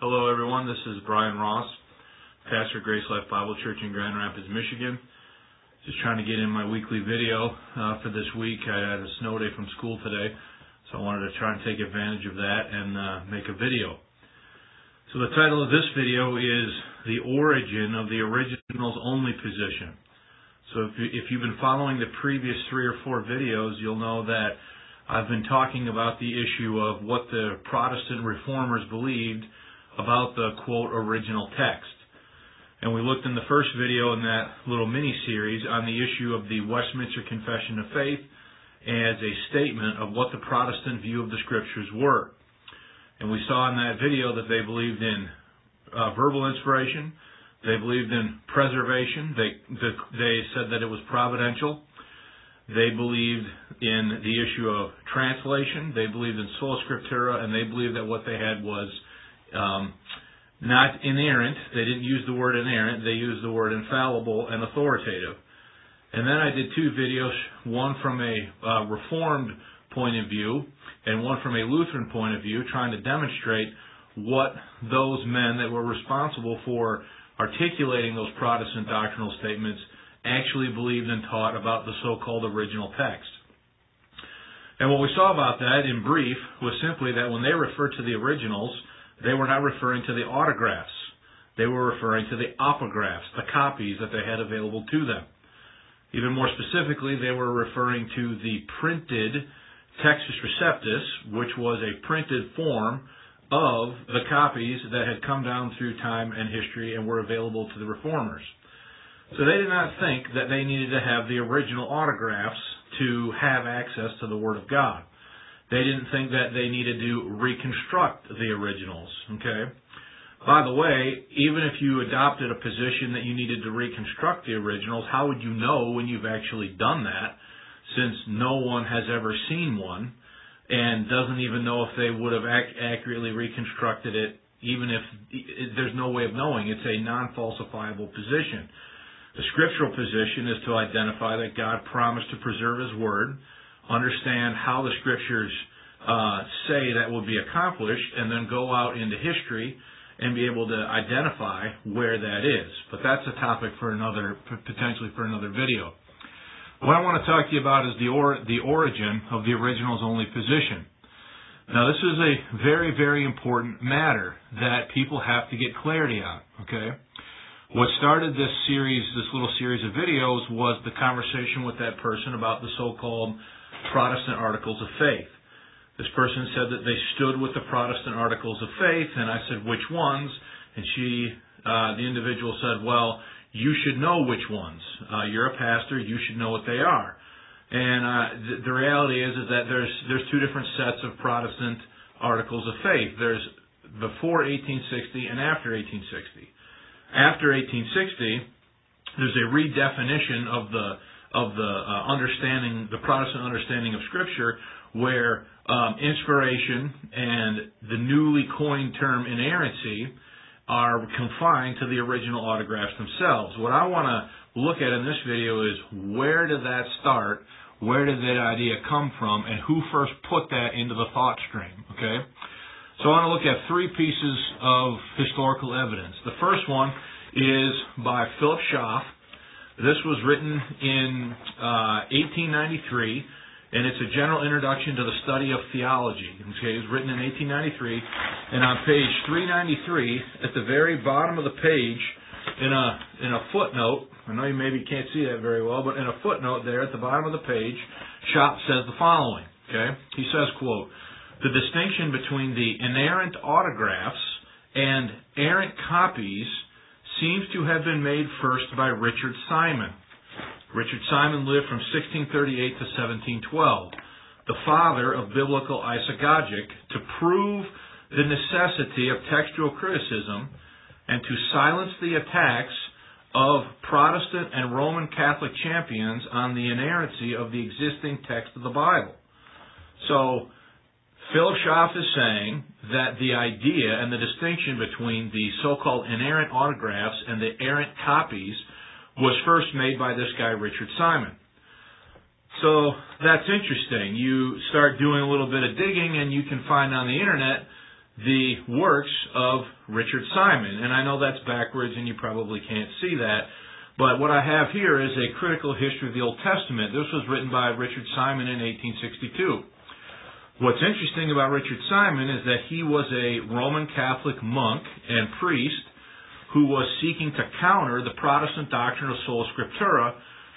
Hello everyone, this is Brian Ross, pastor of Grace Life Bible Church in Grand Rapids, Michigan. Just trying to get in my weekly video for this week. I had a snow day from school today, so I wanted to try and take advantage of that and make a video. So the title of this video is The Origin of the Originals Only Position. So if you've been following the previous 3 or 4 videos, you'll know that I've been talking about the issue of what the Protestant reformers believed about the, quote, original text. And we looked in the first video in that little mini-series on the issue of the Westminster Confession of Faith as a statement of what the Protestant view of the Scriptures were. And we saw in that video that they believed in verbal inspiration, they believed in preservation, they said that it was providential, they believed in the issue of translation, they believed in sola scriptura, and they believed that what they had was not inerrant. They didn't use the word inerrant, they used the word infallible and authoritative. And then I did 2 videos, one from a Reformed point of view and one from a Lutheran point of view, trying to demonstrate what those men that were responsible for articulating those Protestant doctrinal statements actually believed and taught about the so-called original text. And what we saw about that in brief was simply that when they referred to the originals, they were not referring to the autographs. They were referring to the opographs, the copies that they had available to them. Even more specifically, they were referring to the printed Textus Receptus, which was a printed form of the copies that had come down through time and history and were available to the reformers. So they did not think that they needed to have the original autographs to have access to the Word of God. They didn't think that they needed to reconstruct the originals. Okay. By the way, even if you adopted a position that you needed to reconstruct the originals, how would you know when you've actually done that, since no one has ever seen one and doesn't even know if they would have accurately reconstructed it, even if there's no way of knowing? It's a non-falsifiable position. The scriptural position is to identify that God promised to preserve His Word, understand how the Scriptures say that will be accomplished, and then go out into history and be able to identify where that is. But that's a topic for potentially for another video. What I want to talk to you about is the origin of the originals only position. Now, this is a very, very important matter that people have to get clarity on. Okay. What started this little series of videos, was the conversation with that person about the so-called Protestant Articles of Faith. This person said that they stood with the Protestant Articles of Faith, and I said, which ones? And the individual said, well, you should know which ones. You're a pastor, you should know what they are. And the reality is that there's 2 different sets of Protestant Articles of Faith. There's before 1860 and after 1860. After 1860, there's a redefinition of the understanding, the Protestant understanding of Scripture, where inspiration and the newly coined term inerrancy are confined to the original autographs themselves. What I want to look at in this video is, where did that start? Where did that idea come from? And who first put that into the thought stream? Okay? So I want to look at 3 pieces of historical evidence. The first one is by Philip Schaff. This was written in 1893, and it's a general introduction to the study of theology. Okay, it was written in 1893, and on page 393, at the very bottom of the page, in a footnote, I know you maybe can't see that very well, but in a footnote there at the bottom of the page, Schaff says the following. Okay, he says, quote, "The distinction between the inerrant autographs and errant copies seems to have been made first by Richard Simon. Richard Simon lived from 1638 to 1712, the father of biblical isagogic, to prove the necessity of textual criticism and to silence the attacks of Protestant and Roman Catholic champions on the inerrancy of the existing text of the Bible." So, Philip Schaff is saying that the idea and the distinction between the so-called inerrant autographs and the errant copies was first made by this guy, Richard Simon. So that's interesting. You start doing a little bit of digging and you can find on the internet the works of Richard Simon. And I know that's backwards and you probably can't see that, but what I have here is a critical history of the Old Testament. This was written by Richard Simon in 1862. What's interesting about Richard Simon is that he was a Roman Catholic monk and priest who was seeking to counter the Protestant doctrine of sola scriptura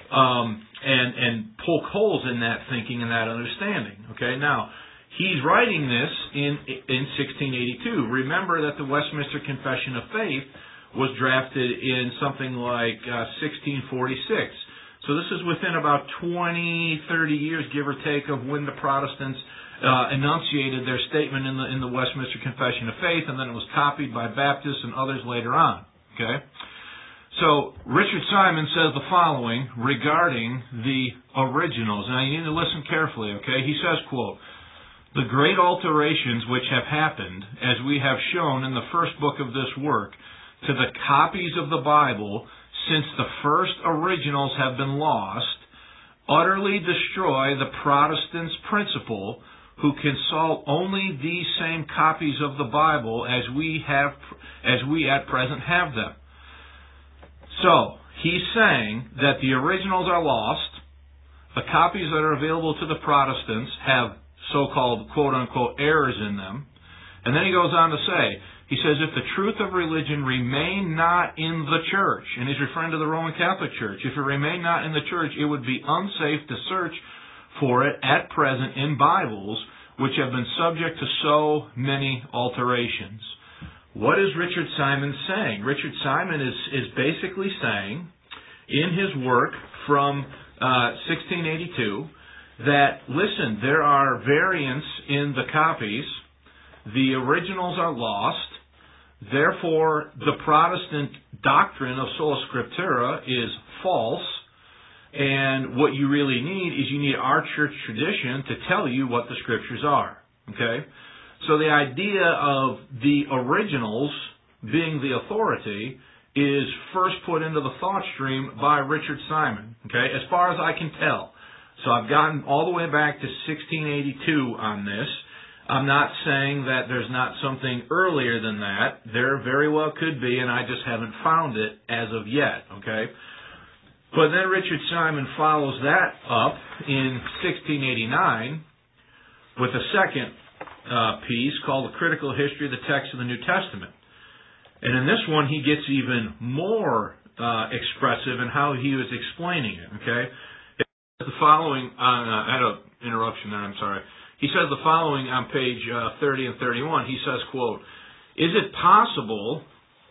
and poke holes in that thinking and that understanding. Okay, now he's writing this in 1682. Remember that the Westminster Confession of Faith was drafted in something like 1646. So this is within about 20, 30 years, give or take, of when the Protestants enunciated their statement in the Westminster Confession of Faith, and then it was copied by Baptists and others later on. Okay? So Richard Simon says the following regarding the originals. Now you need to listen carefully, okay? He says, quote, "The great alterations which have happened, as we have shown in the first book of this work, to the copies of the Bible since the first originals have been lost, utterly destroy the Protestant's principle, who consult only these same copies of the Bible as we at present have them." So, he's saying that the originals are lost, the copies that are available to the Protestants have so-called quote-unquote errors in them, and then he goes on to say, he says, "If the truth of religion remain not in the church," and he's referring to the Roman Catholic Church, "if it remain not in the church, it would be unsafe to search for it at present in Bibles, which have been subject to so many alterations." What is Richard Simon saying? Richard Simon is basically saying, in his work from 1682, that, listen, there are variants in the copies, the originals are lost, therefore the Protestant doctrine of sola scriptura is false, and what you really need is you need our church tradition to tell you what the scriptures are. Okay? So the idea of the originals being the authority is first put into the thought stream by Richard Simon. Okay? As far as I can tell. So I've gotten all the way back to 1682 on this. I'm not saying that there's not something earlier than that. There very well could be, and I just haven't found it as of yet. Okay? But then Richard Simon follows that up in 1689 with a second piece called The Critical History of the Text of the New Testament. And in this one, he gets even more expressive in how he was explaining it. Okay? It says the following, I had an interruption there, I'm sorry. He says the following on page 30 and 31. He says, quote, is it possible,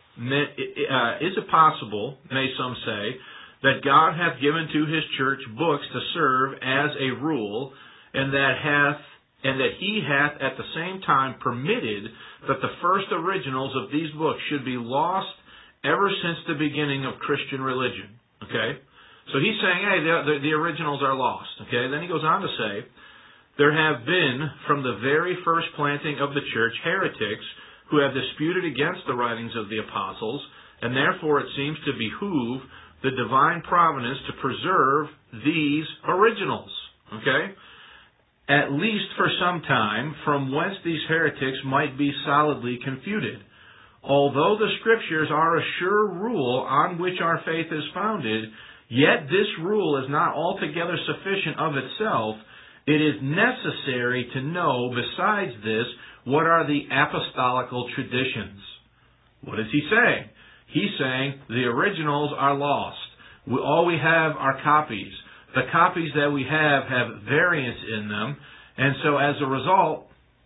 may some say, that God hath given to his church books to serve as a rule, and that he hath at the same time permitted that the first originals of these books should be lost ever since the beginning of Christian religion. Okay? So he's saying, hey, the originals are lost. Okay? Then he goes on to say, there have been, from the very first planting of the church, heretics who have disputed against the writings of the apostles, and therefore it seems to behoove the divine providence to preserve these originals. Okay? At least for some time, from whence these heretics might be solidly confuted. Although the Scriptures are a sure rule on which our faith is founded, yet this rule is not altogether sufficient of itself. It is necessary to know, besides this, what are the apostolical traditions. What is he saying? He's saying the originals are lost. All we have are copies. The copies that we have variants in them, and so as a result,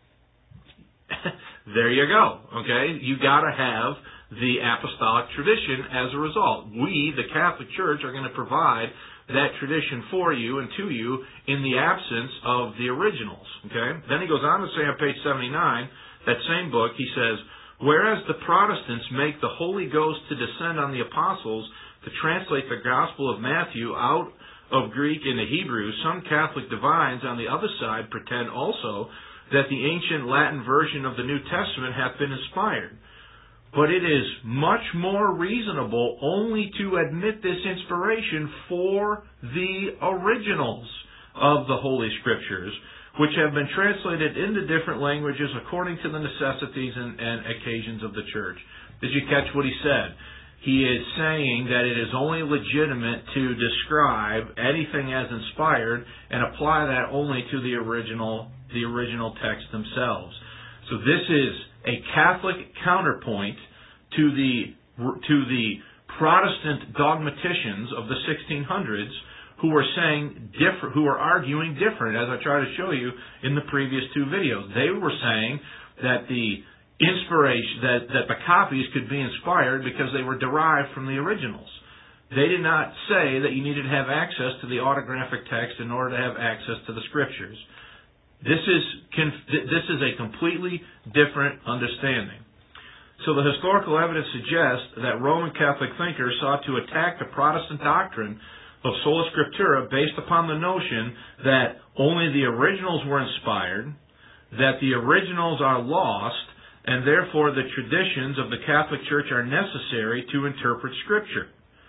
there you go, okay? You got to have the apostolic tradition as a result. We, the Catholic Church, are going to provide that tradition for you and to you in the absence of the originals, okay? Then he goes on to say on page 79, that same book, he says, whereas the Protestants make the Holy Ghost to descend on the apostles to translate the Gospel of Matthew out of Greek into Hebrew, some Catholic divines on the other side pretend also that the ancient Latin version of the New Testament hath been inspired. But it is much more reasonable only to admit this inspiration for the originals of the Holy Scriptures, which have been translated into different languages according to the necessities and occasions of the church. Did you catch what he said? He is saying that it is only legitimate to describe anything as inspired and apply that only to the original text themselves. So this is a Catholic counterpoint to the Protestant dogmaticians of the 1600s who are arguing different, as I tried to show you in the previous two videos. They were saying that the inspiration, that the copies could be inspired because they were derived from the originals. They did not say that you needed to have access to the autographic text in order to have access to the scriptures. This is a completely different understanding. So the historical evidence suggests that Roman Catholic thinkers sought to attack the Protestant doctrine of sola scriptura based upon the notion that only the originals were inspired, that the originals are lost, and therefore the traditions of the Catholic Church are necessary to interpret Scripture.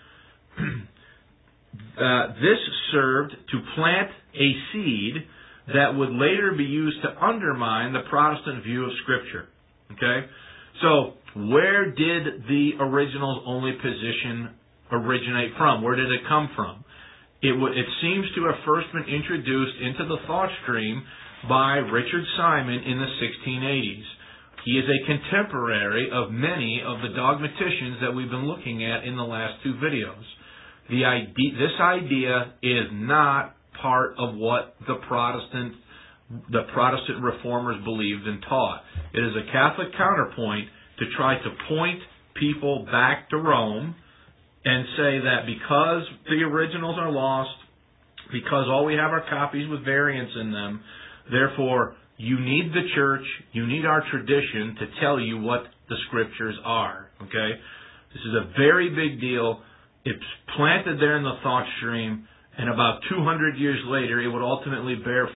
This served to plant a seed that would later be used to undermine the Protestant view of Scripture. Okay? So, where did the originals only position originate from? Where did it come from? It seems to have first been introduced into the thought stream by Richard Simon in the 1680s. He is a contemporary of many of the dogmaticians that we've been looking at in the last two videos. This idea is not part of what the Protestant reformers believed and taught. It is a Catholic counterpoint to try to point people back to Rome and say that because the originals are lost, because all we have are copies with variants in them, therefore you need the church, you need our tradition to tell you what the scriptures are. Okay? This is a very big deal. It's planted there in the thought stream, and about 200 years later, it would ultimately bear